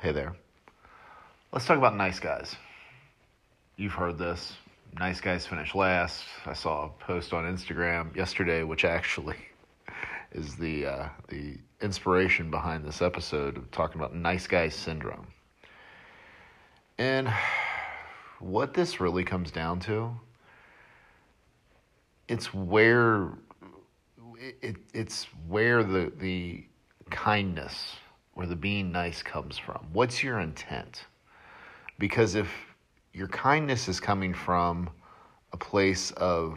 Hey there. Let's talk about nice guys. You've heard this. Nice guys finish last. I saw a post on Instagram yesterday, which actually is the inspiration behind this episode of talking about nice guy syndrome. And what this really comes down to, it's where it's where the kindness or the being nice comes from. What's your intent? Because if your kindness is coming from a place of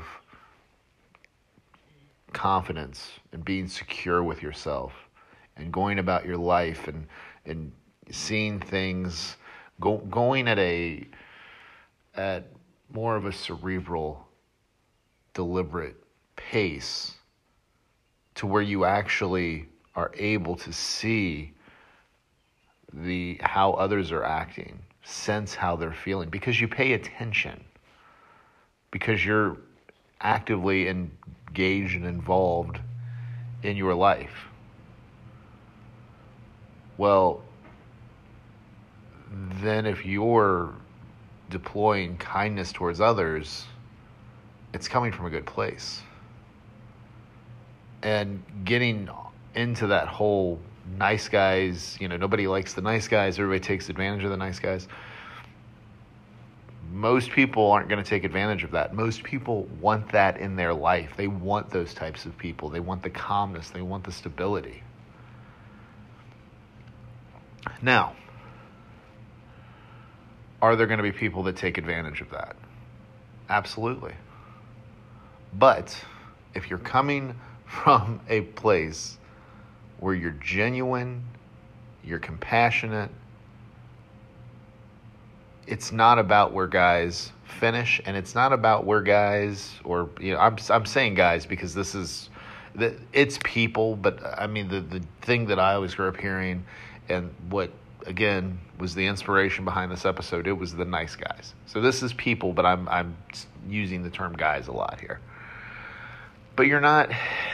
confidence and being secure with yourself and going about your life and seeing things going at more of a cerebral, deliberate pace to where you actually are able to see how others are acting, sense how they're feeling, because you pay attention, because you're actively engaged and involved in your life. Well, then if you're deploying kindness towards others, it's coming from a good place. And getting into that whole nice guys, nobody likes the nice guys, everybody takes advantage of the nice guys. Most people aren't going to take advantage of that. Most people want that in their life. They want those types of people. They want the calmness. They want the stability. Now, are there going to be people that take advantage of that? Absolutely. But if you're coming from a place where you're genuine, you're compassionate, it's not about where guys finish, and it's not about where guys, or I'm saying guys because it's people, but I mean the thing that I always grew up hearing, and what again was the inspiration behind this episode, it was the nice guys. So this is people, but I'm using the term guys a lot here. But you're not,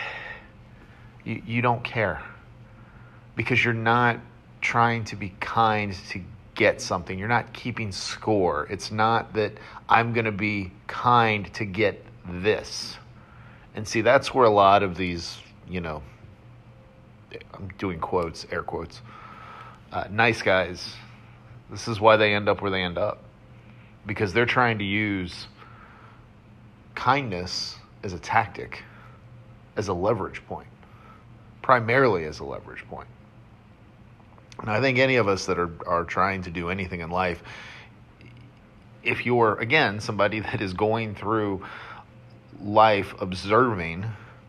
you don't care, because you're not trying to be kind to get something. You're not keeping score. It's not that I'm going to be kind to get this. And see, that's where a lot of these, I'm doing quotes, air quotes, nice guys, this is why they end up where they end up. Because they're trying to use kindness as a tactic, as a leverage point, primarily as a leverage point. And I think any of us that are trying to do anything in life, if you're, again, somebody that is going through life observing,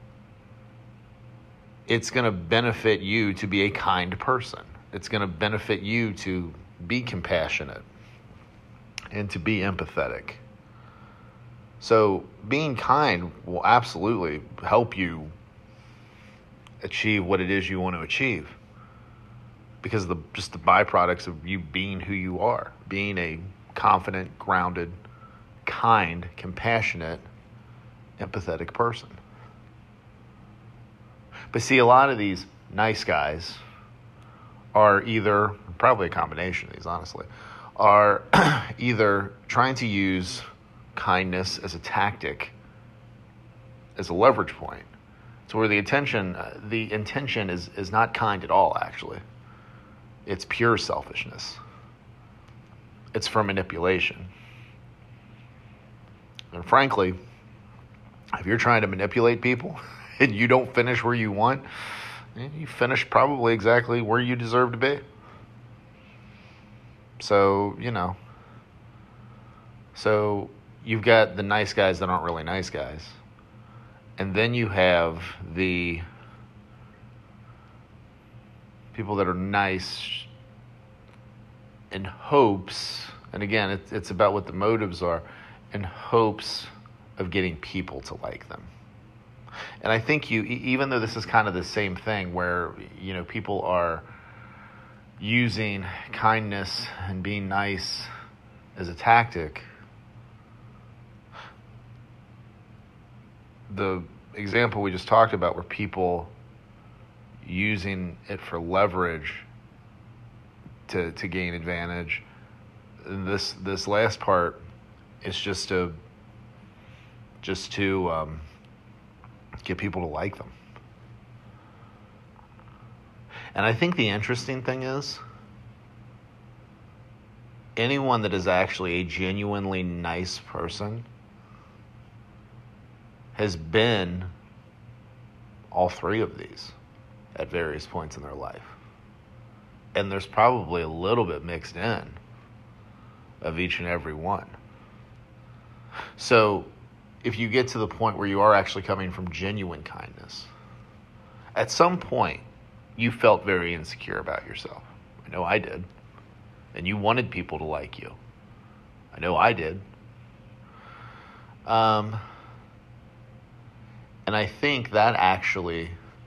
it's going to benefit you to be a kind person. It's going to benefit you to be compassionate and to be empathetic. So being kind will absolutely help you achieve what it is you want to achieve, because just the byproducts of you being who you are, being a confident, grounded, kind, compassionate, empathetic person. But see, a lot of these nice guys are either, probably a combination of these, honestly, are either trying to use kindness as a tactic, as a leverage point, to where the intention is not kind at all, actually. It's pure selfishness. It's for manipulation. And frankly, if you're trying to manipulate people and you don't finish where you want, you finish probably exactly where you deserve to be. So, So you've got the nice guys that aren't really nice guys. And then you have the people that are nice in hopes, and again, it's about what the motives are, in hopes of getting people to like them. And I think even though this is kind of the same thing where, people are using kindness and being nice as a tactic, the example we just talked about where people using it for leverage to gain advantage. And this last part is just to get people to like them. And I think the interesting thing is, anyone that is actually a genuinely nice person has been all three of these at various points in their life. And there's probably a little bit mixed in of each and every one. So if you get to the point where you are actually coming from genuine kindness, at some point you felt very insecure about yourself. I know I did. And you wanted people to like you. I know I did. And I think that actually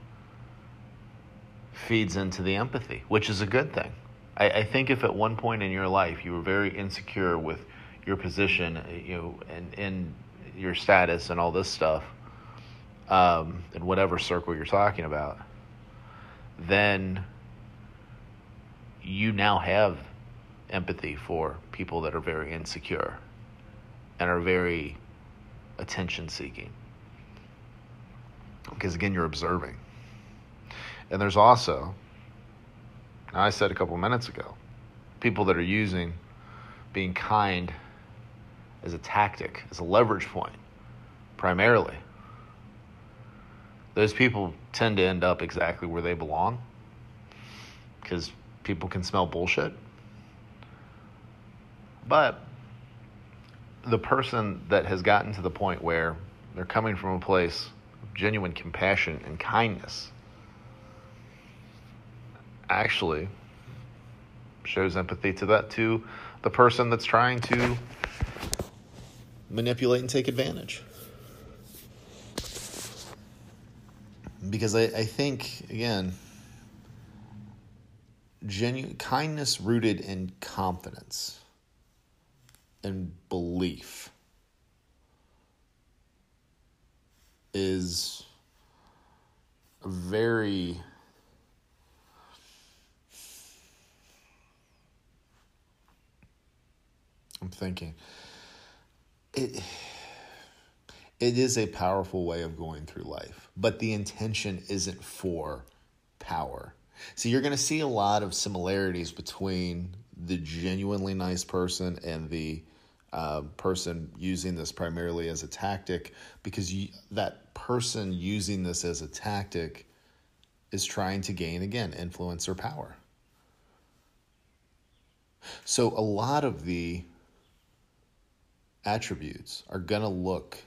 feeds into the empathy, which is a good thing. I think if at one point in your life you were very insecure with your position, and your status and all this stuff, in whatever circle you're talking about, then you now have empathy for people that are very insecure and are very attention-seeking. Because again, you're observing. And there's also, I said a couple minutes ago, people that are using being kind as a tactic, as a leverage point, primarily. Those people tend to end up exactly where they belong, because people can smell bullshit. But the person that has gotten to the point where they're coming from a place of genuine compassion and kindness actually shows empathy to the person that's trying to manipulate and take advantage. Because I think, again, genuine kindness rooted in confidence and belief is a very I'm thinking it is a powerful way of going through life, but the intention isn't for power. See, you're going to see a lot of similarities between the genuinely nice person and the person using this primarily as a tactic, because that person using this as a tactic is trying to gain, again, influence or power. So a lot of the attributes are going to look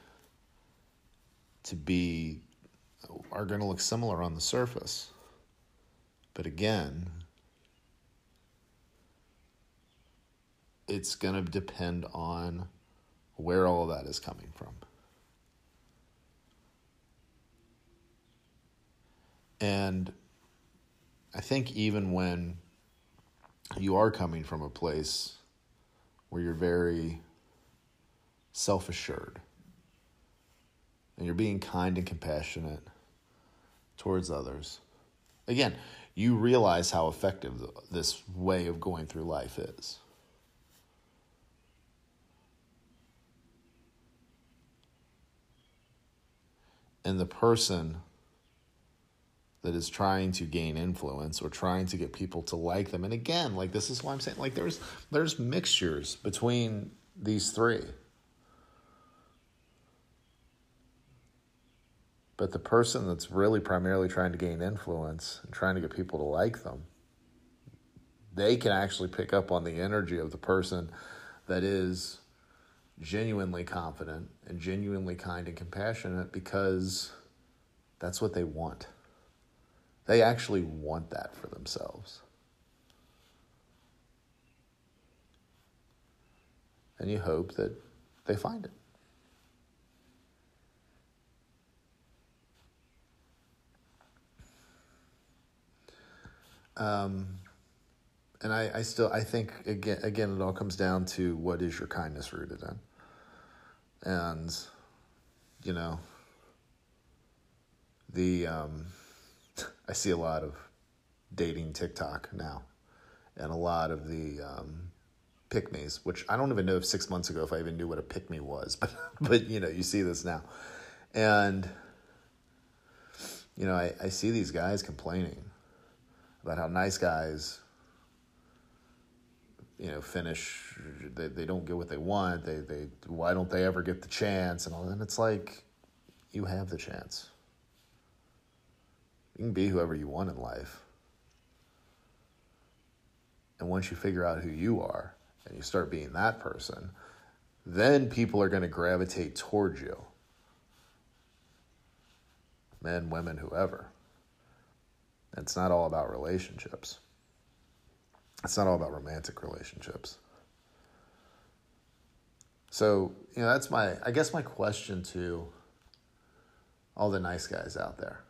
similar on the surface. But again, it's going to depend on where all of that is coming from. And I think even when you are coming from a place where you're very self-assured and you're being kind and compassionate towards others, again, you realize how effective this way of going through life is. And the person that is trying to gain influence or trying to get people to like them, and again, like, this is why I'm saying, like, there's mixtures between these three. But the person that's really primarily trying to gain influence and trying to get people to like them, they can actually pick up on the energy of the person that is genuinely confident and genuinely kind and compassionate, because that's what they want. They actually want that for themselves. And you hope that they find it. And I think, again, it all comes down to, what is your kindness rooted in? And, I see a lot of dating TikTok now. and a lot of the pick-me's, which I don't even know if 6 months ago if I even knew what a pick-me was, but you see this now. And, I see these guys complaining about how nice guys, finish, they don't get what they want, why don't they ever get the chance, and all that. And it's like, you have the chance. You can be whoever you want in life. And once you figure out who you are, and you start being that person, then people are going to gravitate towards you. Men, women, whoever. It's not all about relationships. It's not all about romantic relationships. So, that's my question to all the nice guys out there.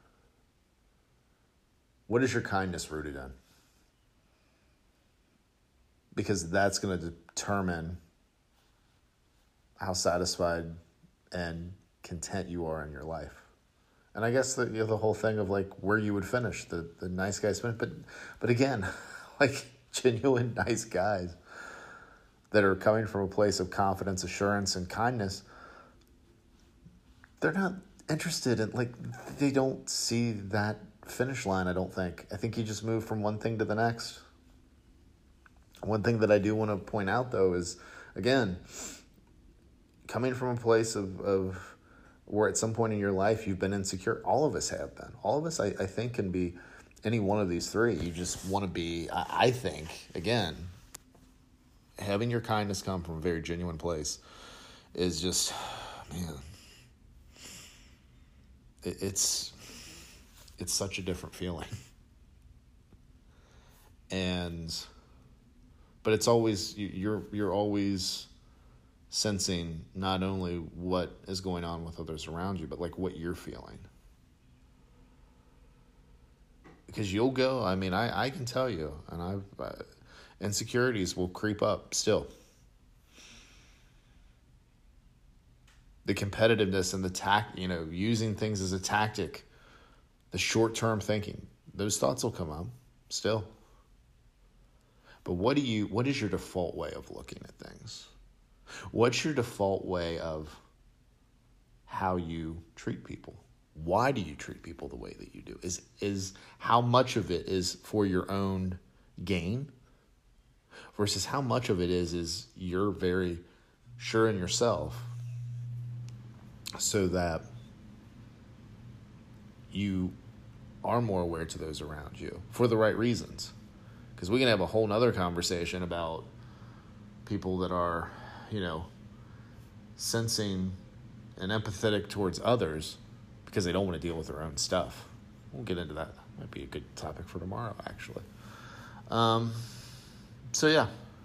What is your kindness rooted in? Because that's going to determine how satisfied and content you are in your life. And I guess the whole thing of like where you would finish, the nice guys finish. But again, like genuine nice guys that are coming from a place of confidence, assurance, and kindness, they're not interested in, they don't see that finish line, I don't think. I think you just move from one thing to the next. One thing that I do want to point out, though, is, again, coming from a place of where at some point in your life you've been insecure. All of us have been. All of us, I think, can be any one of these three. You just want to be, I think, again, having your kindness come from a very genuine place is just, man, it's such a different feeling. But it's always, you're always sensing not only what is going on with others around you, but like what you're feeling. Because you'll go, I can tell you, and insecurities will creep up still. The competitiveness and the using things as a tactic, the short-term thinking, those thoughts will come up still. But what is your default way of looking at things? What's your default way of how you treat people? Why do you treat people the way that you do? Is how much of it is for your own gain versus how much of it is you're very sure in yourself so that you are more aware to those around you for the right reasons. Because we can have a whole nother conversation about people that are, sensing and empathetic towards others because they don't want to deal with their own stuff. We'll get into that. Might be a good topic for tomorrow, actually. So yeah,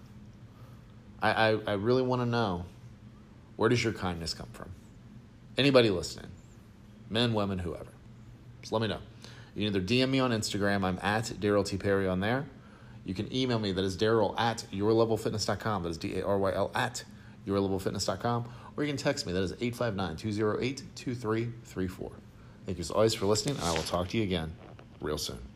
I really want to know, where does your kindness come from? Anybody listening, men, women, whoever, just let me know. You can either DM me on Instagram. I'm at Daryl T. Perry on there. You can email me. That is Daryl at yourlevelfitness.com. That is DARYL at yourlevelfitness.com. Or you can text me. That is 859-208-2334. Thank you as always for listening, and I will talk to you again real soon.